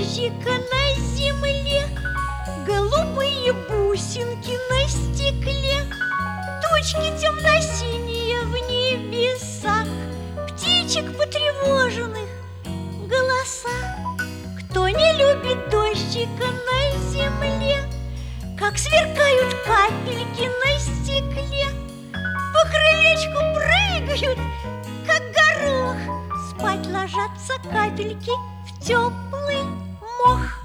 дождика на земле, голубые бусинки на стекле, тучки темно-синие в небесах, птичек потревоженных голоса. Кто не любит дождика на земле, как сверкают капельки на стекле, по крылечку прыгают, как горох, спать ложатся капельки в теплый мох.